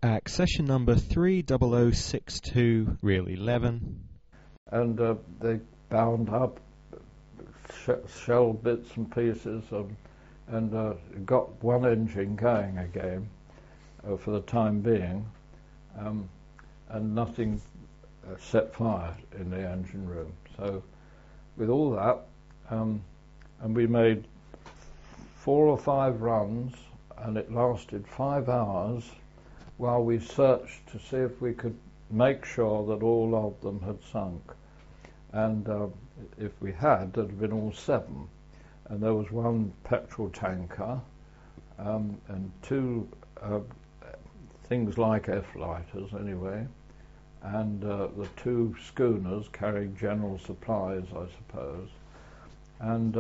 Accession number 30062, reel 11. And they bound up shell bits and pieces and got one engine going again for the time being, and nothing set fire in the engine room. So with all that, and we made 4 or 5 runs, and it lasted 5 hours while we searched to see if we could make sure that all of them had sunk. And if we had, there'd have been all 7. And there was one petrol tanker and 2 things like F-lighters anyway, and the 2 schooners carrying general supplies, I suppose. And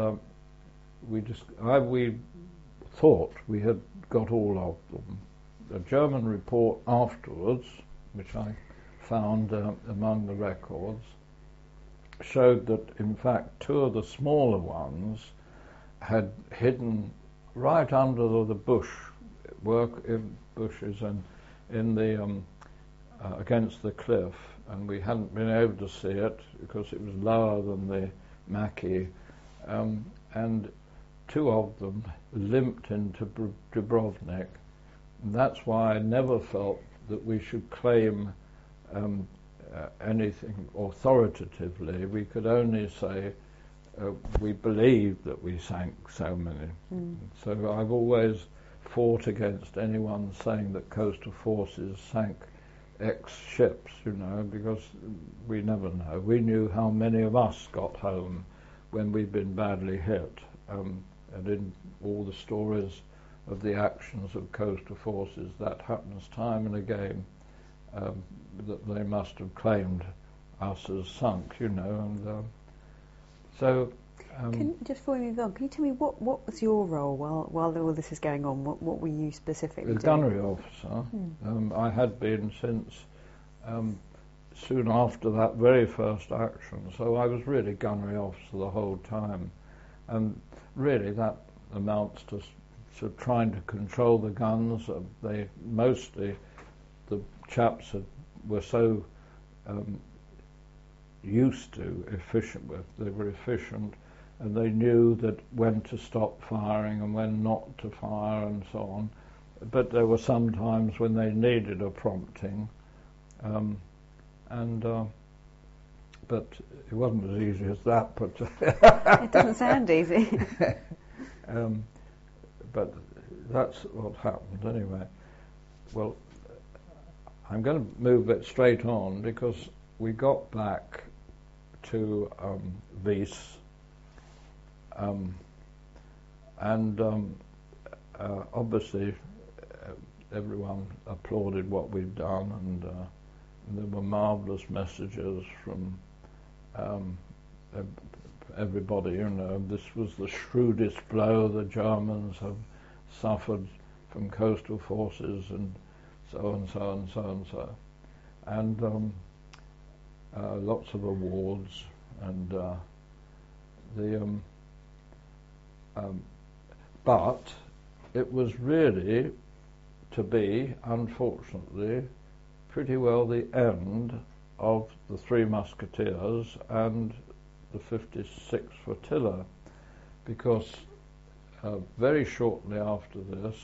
we thought we had got all of them. A German report afterwards, which I found among the records, showed that in fact 2 of the smaller ones had hidden right under the bushes and in the against the cliff, and we hadn't been able to see it because it was lower than the Mackie, and 2 of them limped into Dubrovnik. And that's why I never felt that we should claim anything authoritatively. We could only say we believed that we sank so many. So I've always fought against anyone saying that coastal forces sank X ships, because we never know. We knew how many of us got home when we'd been badly hit, and in all the stories of the actions of coastal forces, that happens time and again, that they must have claimed us as sunk, and so... just before we move on, can you tell me what was your role while all this is going on? What were you specifically doing? The gunnery officer. I had been since soon after that very first action, so I was really gunnery officer the whole time. And really that amounts to trying to control the guns. They mostly, the chaps were so used to efficient with, they were efficient, and they knew that when to stop firing and when not to fire and so on. But there were some times when they needed a prompting, but it wasn't as easy as that. But it doesn't sound easy. But that's what happened anyway. Well, I'm going to move it straight on because we got back to Vis, and obviously everyone applauded what we'd done, and there were marvellous messages from everybody. This was the shrewdest blow the Germans have suffered from coastal forces, and so and so and so and so, and lots of awards, and but it was really to be, unfortunately, pretty well the end of the Three Musketeers and the 56th Flotilla, because very shortly after this,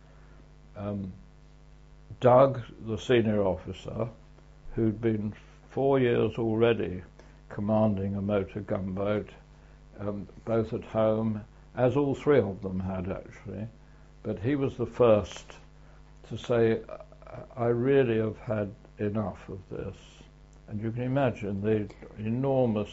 Doug, the senior officer, who'd been 4 years already commanding a motor gunboat, both at home, as all 3 of them had actually, but he was the first to say, I really have had enough of this. And you can imagine the enormous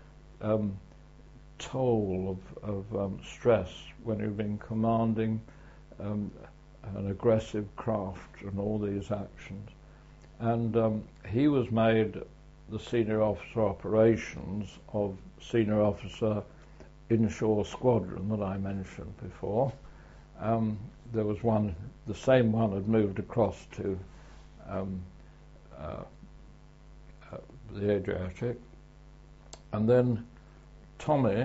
toll of stress when you've been commanding an aggressive craft and all these actions. And he was made the senior officer operations of senior officer inshore squadron that I mentioned before. There was one, the same one had moved across to the Adriatic, and then Tommy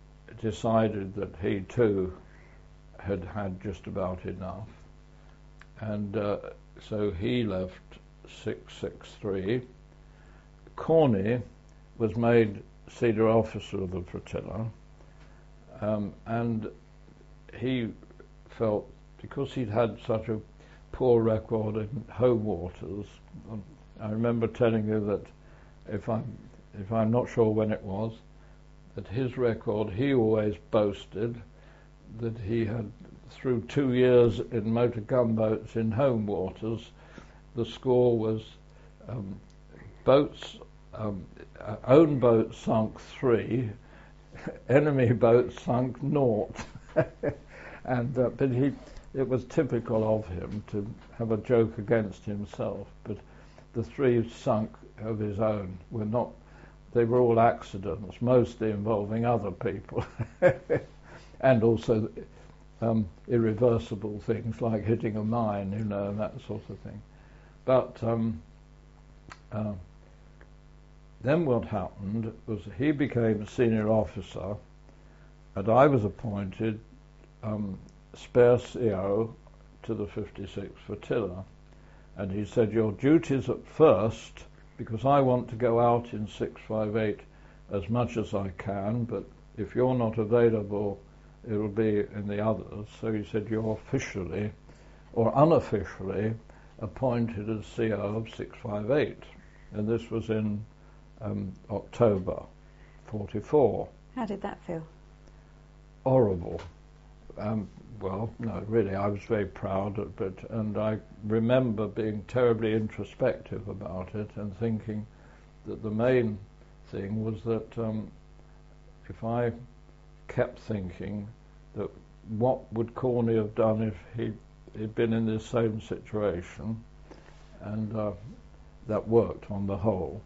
decided that he too had had just about enough, and so he left 663. Corney was made senior officer of the flotilla, and he felt, because he'd had such a poor record in home waters, I remember telling you that if I'm not sure when it was, that his record, he always boasted that he had, through 2 years in motor gunboats in home waters, the score was boats, own boats sunk 3, enemy boats sunk 0. And but it was typical of him to have a joke against himself. But the 3 sunk of his own were not; they were all accidents, mostly involving other people, and also irreversible things like hitting a mine, and that sort of thing. But then what happened was he became senior officer, and I was appointed spare CO to the 56th Flotilla. And he said, your duties at first, because I want to go out in 658 as much as I can, but if you're not available, it'll be in the others. So he said, you're officially or unofficially appointed as CO of 658. And this was in October 44. How did that feel? Horrible. Well, no, really, I was very proud of it, and I remember being terribly introspective about it and thinking that the main thing was that if I kept thinking that what would Corney have done if he'd been in this same situation, and that worked on the whole.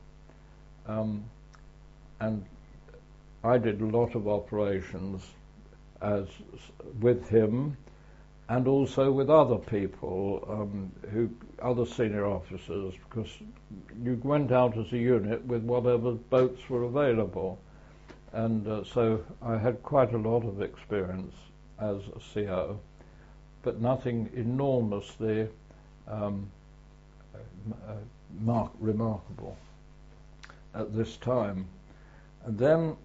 And I did a lot of operations as with him, and also with other people, other senior officers, because you went out as a unit with whatever boats were available, and so I had quite a lot of experience as a CO, but nothing enormously remarkable at this time. And then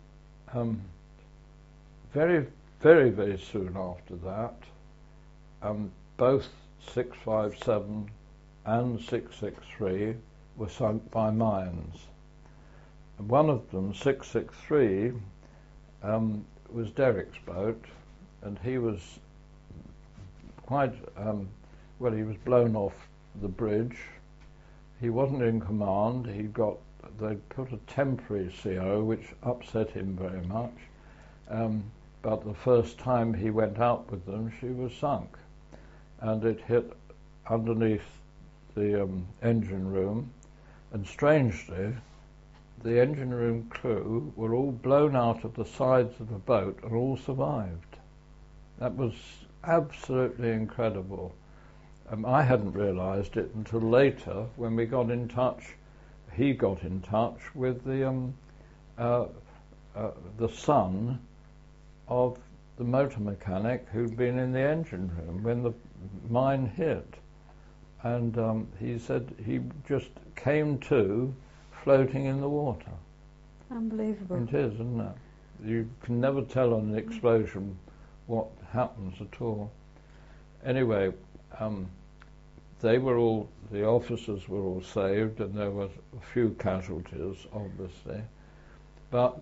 very, very, very soon after that, both 657 and 663 were sunk by mines. And one of them, 663, was Derrick's boat, and he was quite, he was blown off the bridge. He wasn't in command. They put a temporary CO, which upset him very much. But the first time he went out with them, she was sunk, and it hit underneath the engine room, and strangely, the engine room crew were all blown out of the sides of the boat and all survived. That was absolutely incredible. I hadn't realised it until later when we got in touch. He got in touch with the son of the motor mechanic who'd been in the engine room when the mine hit. And he said he just came to floating in the water. Unbelievable. It is, isn't it? You can never tell on an explosion what happens at all. Anyway, the officers were all saved, and there were a few casualties, obviously. But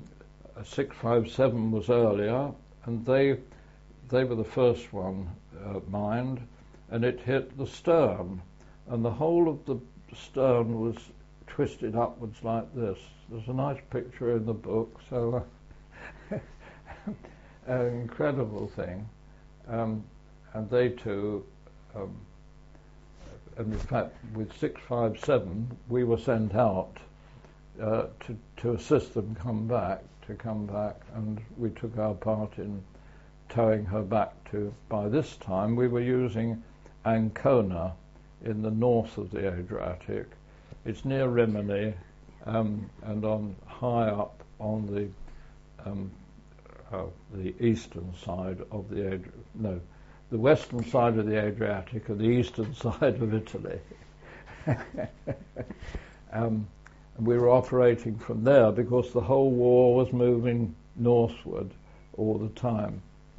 657 was earlier, and they were the first one mined, and it hit the stern, and the whole of the stern was twisted upwards like this. There's a nice picture in the book, so an incredible thing. And they too, and in fact with 657 we were sent out to assist them come back, and we took our part in towing her back to, by this time we were using Ancona in the north of the Adriatic. It's near Rimini, and on high up on the eastern side of the the western side of the Adriatic and the eastern side of Italy. We were operating from there because the whole war was moving northward all the time.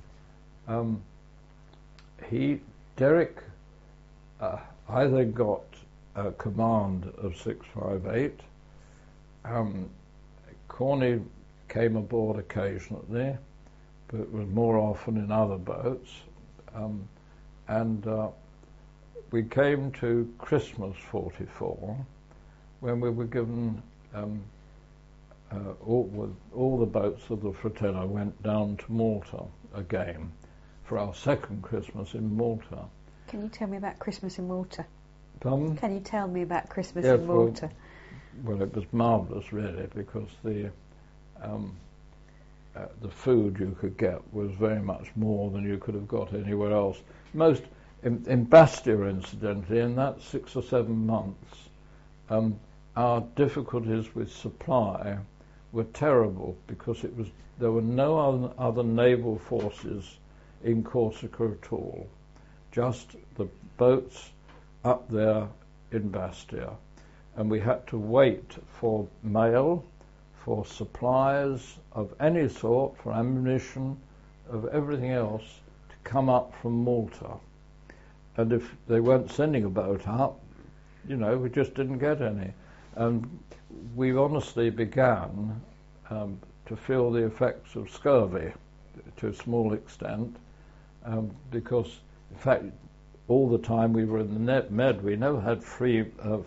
Derek either got command of 658. Corney came aboard occasionally, but it was more often in other boats. And we came to Christmas 44 when we were given all the boats of the flotilla went down to Malta again for our second Christmas in Malta. Can you tell me about Christmas in Malta? Pardon? Can you tell me about Christmas Yes, in Malta? Well, it was marvellous, really, because the food you could get was very much more than you could have got anywhere else. In Bastia, incidentally, in that 6 or 7 months, our difficulties with supply were terrible because there were no other naval forces in Corsica at all, just the boats up there in Bastia, and we had to wait for mail, for supplies of any sort, for ammunition, of everything else, to come up from Malta. And if they weren't sending a boat up, we just didn't get any. And we honestly began to feel the effects of scurvy to a small extent, because, in fact, all the time we were in the Med, we never had free of,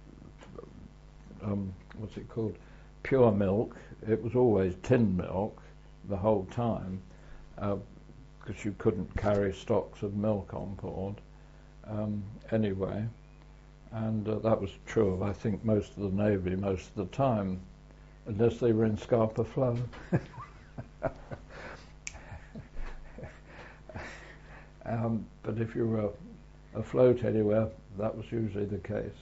pure milk. It was always tin milk the whole time, because you couldn't carry stocks of milk on board anyway. And that was true of, I think, most of the Navy most of the time, unless they were in Scapa Flow. But if you were afloat anywhere, that was usually the case.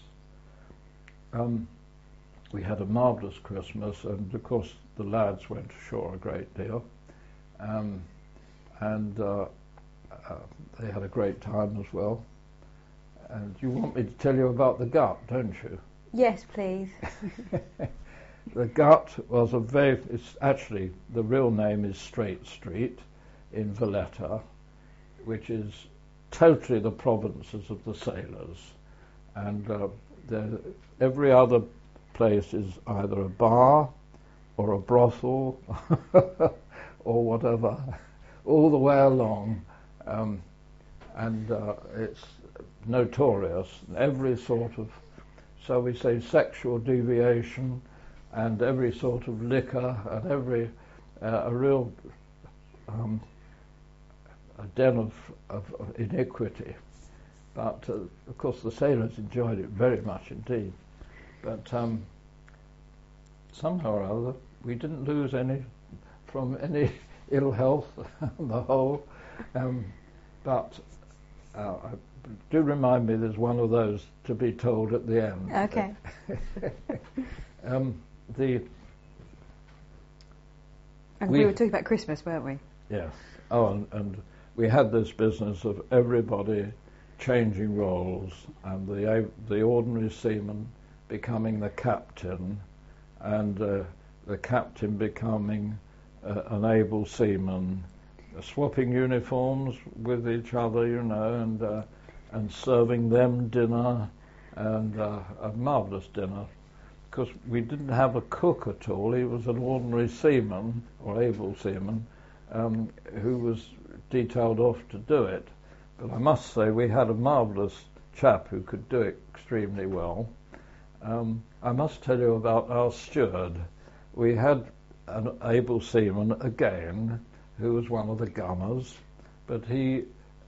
We had a marvellous Christmas, and of course the lads went ashore a great deal, and they had a great time as well. And you want me to tell you about the Gut, don't you? Yes, please. The Gut was it's actually, the real name is Strait Street in Valletta, which is totally the provinces of the sailors. And every other place is either a bar or a brothel or whatever, all the way along. And it's notorious. Every sort of, so we say, sexual deviation, and every sort of liquor, and every a real a den of iniquity. But of course the sailors enjoyed it very much indeed. But somehow or other we didn't lose any from any ill health on the whole. But do remind me there's one of those to be told at the end. Okay. And we were talking about Christmas, weren't we? Yes. Oh, and we had this business of everybody changing roles, and the ordinary seaman becoming the captain, and the captain becoming an able seaman, swapping uniforms with each other, and serving them dinner, and a marvellous dinner. Because we didn't have a cook at all. He was an ordinary seaman, or able seaman, who was detailed off to do it. But I must say we had a marvellous chap who could do it extremely well. I must tell you about our steward. We had an able seaman again, who was one of the gunners, but he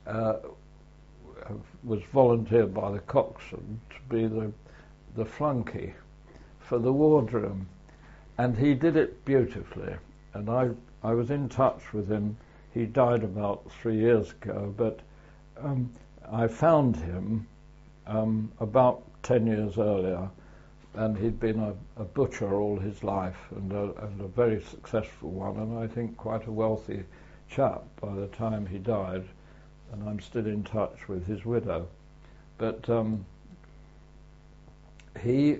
was volunteered by the coxswain to be the flunky for the wardroom, and he did it beautifully. And I was in touch with him. He died about 3 years ago, but I found him about 10 years earlier, and he'd been a butcher all his life, and a very successful one, and I think quite a wealthy chap by the time he died. and I'm still in touch with his widow. But he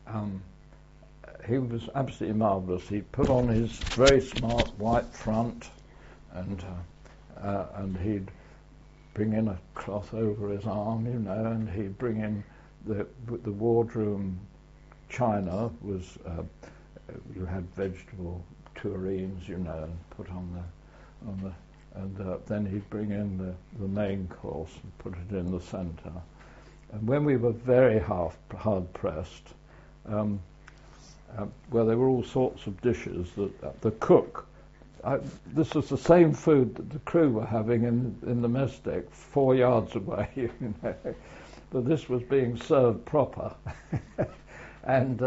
was absolutely marvellous. He put on his very smart white front, and he'd bring in a cloth over his arm, and he'd bring in the wardroom china was you had vegetable tureens, and put on the and then he'd bring in the main course and put it in the centre. And when we were very hard pressed, well, there were all sorts of dishes that the cook. This was the same food that the crew were having in the mess deck 4 yards away, but this was being served proper. And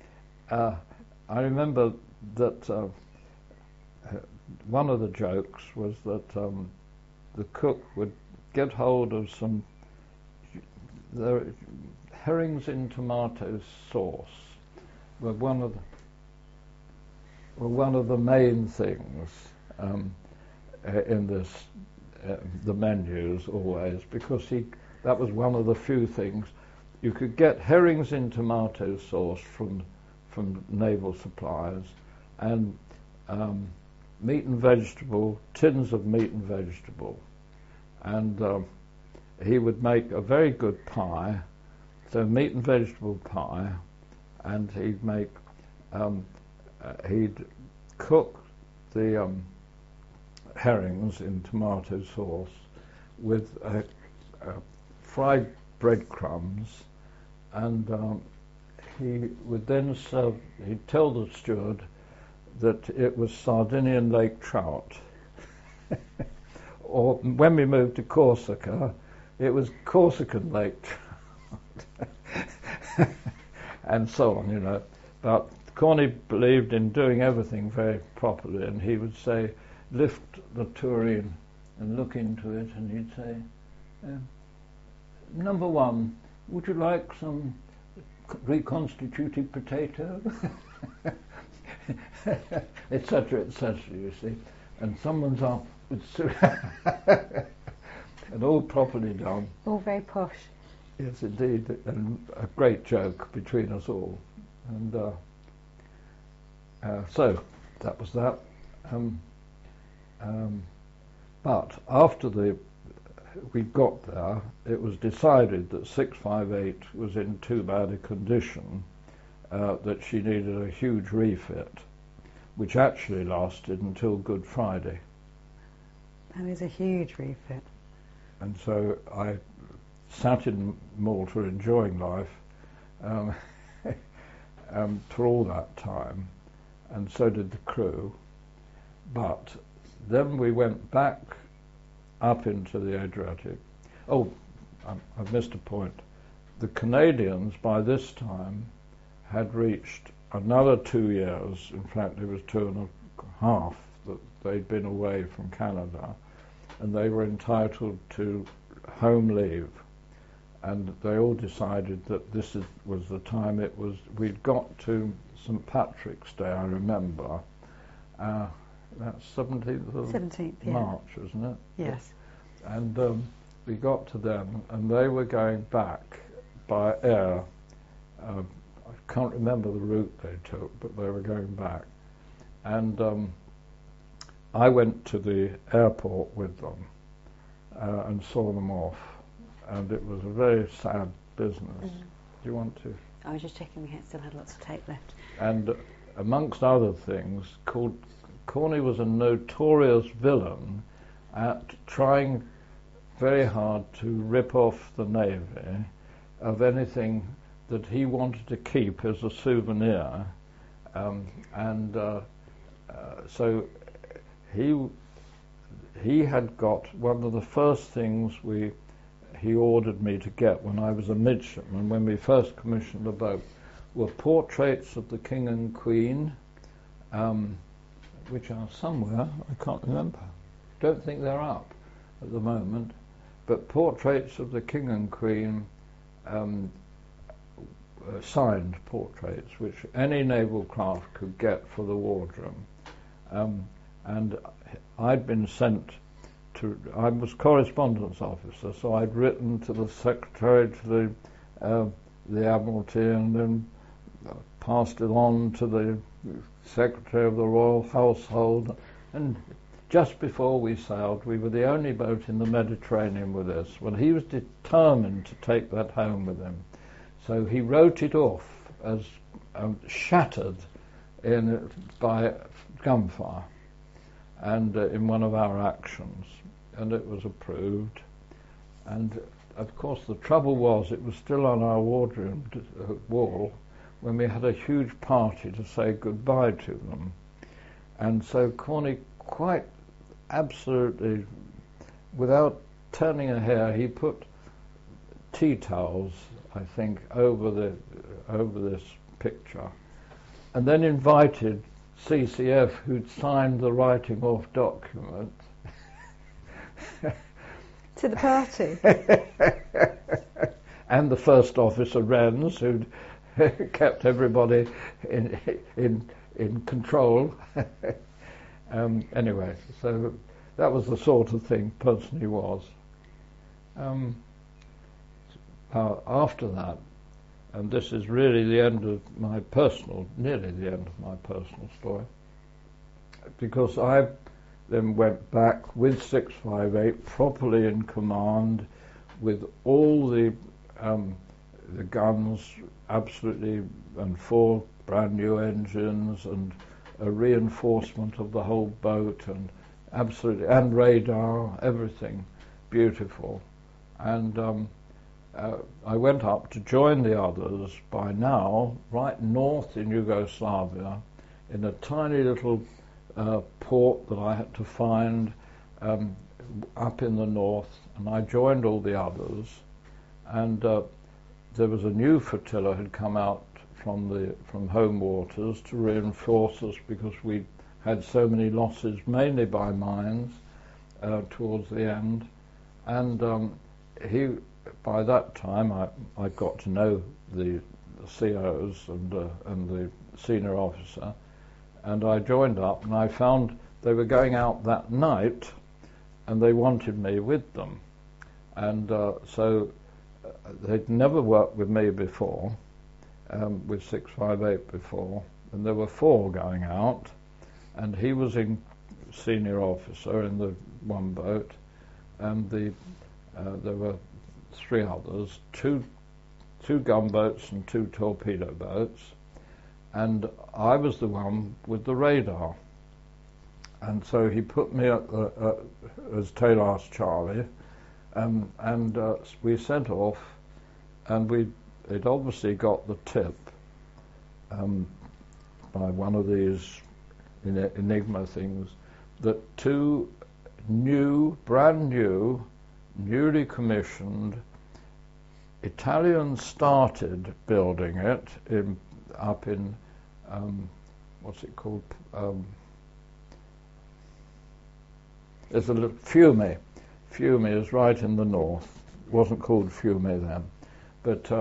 I remember that one of the jokes was that the cook would get hold of some herrings in tomato sauce were one of the main things in this the menus always, because that was one of the few things you could get. Herrings in tomato sauce from naval suppliers, and meat and vegetable, tins of meat and vegetable, and he would make a very good pie, so meat and vegetable pie, and he'd make he'd cook the herrings in tomato sauce with fried breadcrumbs, and he would then serve. He'd tell the steward that it was Sardinian lake trout, or when we moved to Corsica, it was Corsican lake trout, and so on, But Corny believed in doing everything very properly, and he would say, lift the tureen and look into it, and he'd say, number one, would you like some reconstituted potato? Etc., you see. And someone's up with and all properly done. All very posh. Yes, indeed, and a great joke between us all. And so that was that. But after we got there, it was decided that 658 was in too bad a condition that she needed a huge refit, which actually lasted until Good Friday. That is a huge refit. And so I sat in Malta enjoying life for all that time, and so did the crew. But then we went back up into the Adriatic. Oh, I've missed a point. The Canadians by this time had reached another 2 years. In fact, it was 2.5 that they'd been away from Canada, and they were entitled to home leave. And they all decided that this was the time it was. We'd got to St. Patrick's Day, I remember. That's 17th of March, isn't it? Yes. And we got to them, and they were going back by air. I can't remember the route they took, but they were going back. And I went to the airport with them and saw them off. And it was a very sad business. Do you want to? I was just checking we still had lots of tape left. And amongst other things, Corny was a notorious villain at trying very hard to rip off the Navy of anything that he wanted to keep as a souvenir. So he had got one of the first things he ordered me to get when I was a midshipman, when we first commissioned the boat, were portraits of the King and Queen, which are somewhere, I can't remember. Don't think they're up at the moment, but portraits of the King and Queen, signed portraits, which any naval craft could get for the wardroom. And I'd been sent I was correspondence officer, so I'd written to the secretary, to the Admiralty, and then passed it on to the secretary of the Royal Household. And just before we sailed, we were the only boat in the Mediterranean with this. Well, he was determined to take that home with him, so he wrote it off as shattered by gunfire, and in one of our actions, and it was approved. And of course the trouble was it was still on our wardroom wall when we had a huge party to say goodbye to them. And so Corny, quite absolutely, without turning a hair, he put tea towels, I think, over this picture, and then invited CCF, who'd signed the writing off document, to the party. And the first officer, Renz, who'd kept everybody in control. Anyway, so that was the sort of thing person he was. After that, and this is really the end of my personal, nearly the end of my personal story, because I then went back with 658 properly in command, with all the guns absolutely, and 4 brand new engines, and a reinforcement of the whole boat, and absolutely, and radar, everything beautiful. And I went up to join the others, by now right north in Yugoslavia, in a tiny little port that I had to find up in the north, and I joined all the others. And there was a new flotilla had come out from home waters to reinforce us, because we had so many losses, mainly by mines, towards the end. And by that time, I got to know the COs and the senior officer, and I joined up, and I found they were going out that night, and they wanted me with them. And so they'd never worked with me before, with 658 before, and there were 4 going out, and he was in senior officer in the one boat, and there were 3 others, two gunboats and 2 torpedo boats, and I was the one with the radar. And so he put me as Taylor's Charlie, and we set off, and they'd obviously got the tip by one of these Enigma things that 2 brand new, newly commissioned, Italians started building it up in what's it called? There's a little Fiume. Fiume is right in the north. It wasn't called Fiume then, but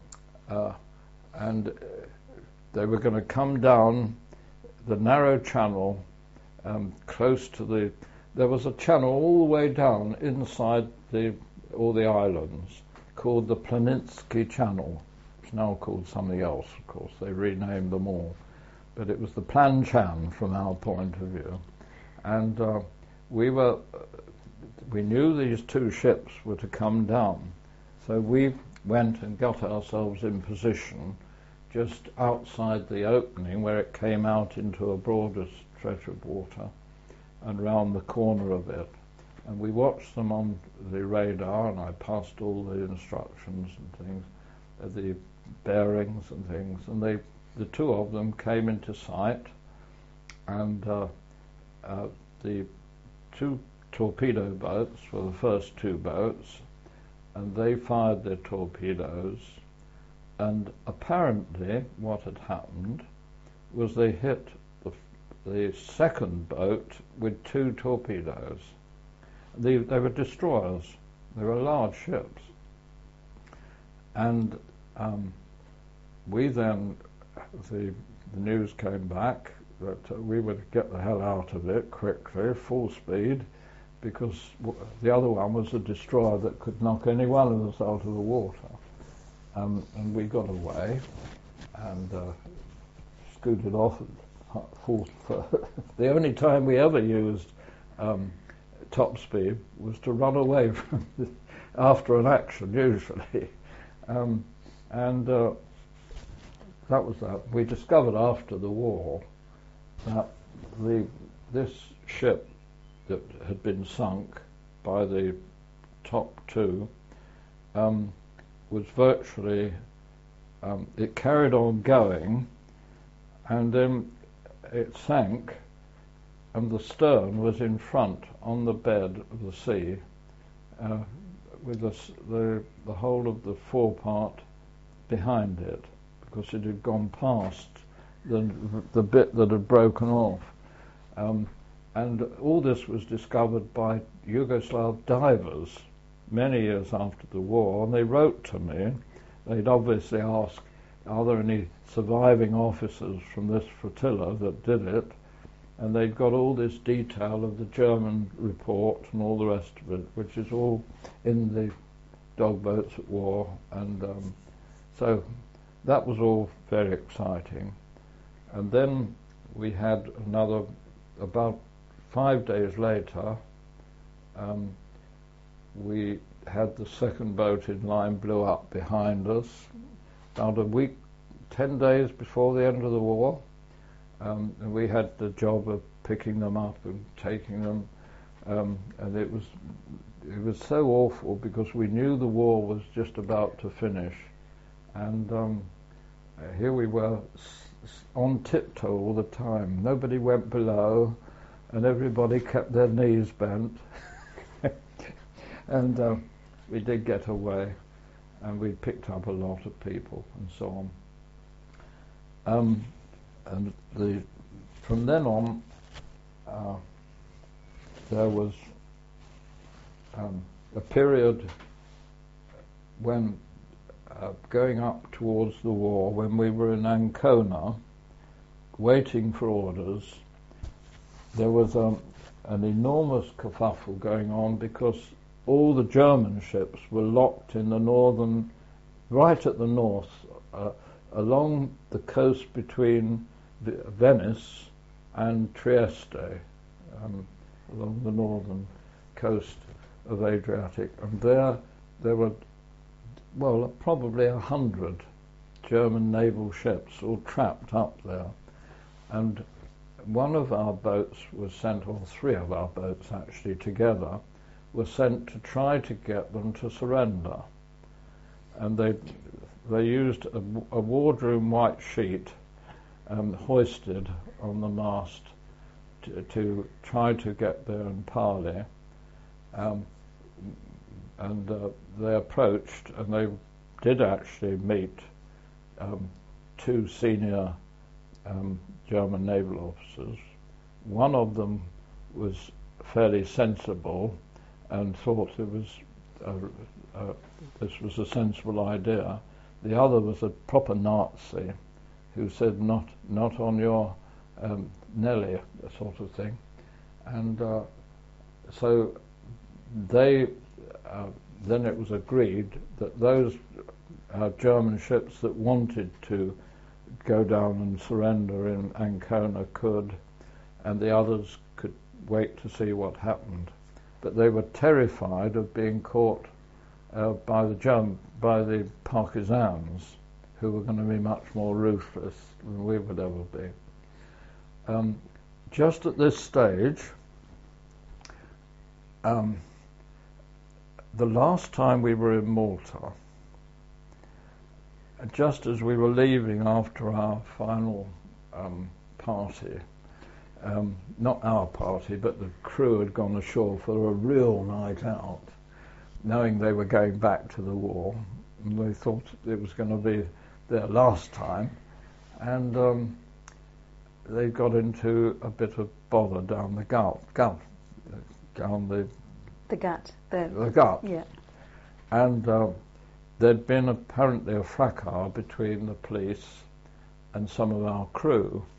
and they were going to come down the narrow channel close to the. There was a channel all the way down inside all the islands, called the Planinski Channel. It's now called something else, of course. They renamed them all. But it was the Plan Chan from our point of view. And we knew these 2 ships were to come down. So we went and got ourselves in position just outside the opening where it came out into a broader stretch of water and round the corner of it. And we watched them on the radar, and I passed all the instructions and things, the bearings and things, and the 2 of them came into sight, and the 2 torpedo boats were the first 2 boats, and they fired their torpedoes, and apparently what had happened was they hit the second boat with 2 torpedoes. They were destroyers. They were large ships. And we then, the news came back that we would get the hell out of it quickly, full speed, because the other one was a destroyer that could knock any one of us out of the water. And we got away and scooted off at full. The only time we ever used top speed was to run away from after an action, usually. And that was that. We discovered after the war that this ship that had been sunk by the top two was virtually, it carried on going, and then it sank, and the stern was in front on the bed of the sea, with the whole of the forepart behind it, because it had gone past the bit that had broken off. And all this was discovered by Yugoslav divers many years after the war, and they wrote to me. They'd obviously asked, are there any surviving officers from this flotilla that did it? And they'd got all this detail of the German report and all the rest of it, which is all in the Dog Boats at War. And so that was all very exciting. And then we had another, about 5 days later, we had the second boat in line blew up behind us. About a week, 10 days before the end of the war, and we had the job of picking them up and taking them, and it was so awful because we knew the war was just about to finish, and here we were on tiptoe all the time. Nobody went below, and everybody kept their knees bent. And we did get away, and we picked up a lot of people and so on. And from then on, there was a period when, going up towards the war, when we were in Ancona, waiting for orders, there was an enormous kerfuffle going on because all the German ships were locked in the northern, right at the north, along the coast between Venice and Trieste, along the northern coast of Adriatic. And there were, well, probably 100 German naval ships all trapped up there. And one of our boats was sent, or three of our boats actually together, were sent to try to get them to surrender. And they used a wardroom white sheet hoisted on the mast to try to get there and parley. And they approached, and they did actually meet two senior German naval officers. One of them was fairly sensible and thought it was this was a sensible idea. The other was a proper Nazi who said, not on your Nelly, sort of thing. And so they then it was agreed that those German ships that wanted to go down and surrender in Ancona could, and the others could wait to see what happened. But they were terrified of being caught by the partisans, who were going to be much more ruthless than we would ever be. Just at this stage, the last time we were in Malta, just as we were leaving after our final party, not our party, but the crew had gone ashore for a real night out, knowing they were going back to the war, and they thought it was going to be their last time, and they got into a bit of bother down the gut, down the gut, the gut, yeah, and there'd been apparently a fracas between the police and some of our crew.